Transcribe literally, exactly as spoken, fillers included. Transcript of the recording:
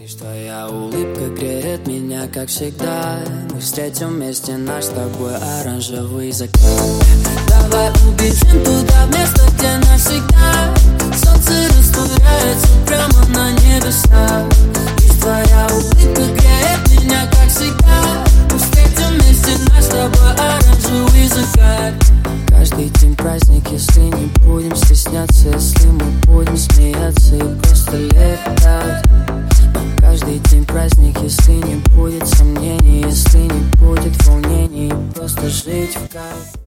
Лишь твоя улыбка греет меня, как всегда. Мы встретим вместе наш с тобой оранжевый закат. Давай убежим туда, в место, где навсегда солнце растворяется прямо на небесах. Лишь твоя улыбка греет меня, как всегда. Мы встретим вместе наш с тобой оранжевый закат. Каждый день праздник, если не будем стесняться, если мы будем смеяться и просто летать. Каждый день праздник, если не будет сомнений, если не будет волнений, просто жить в кайф.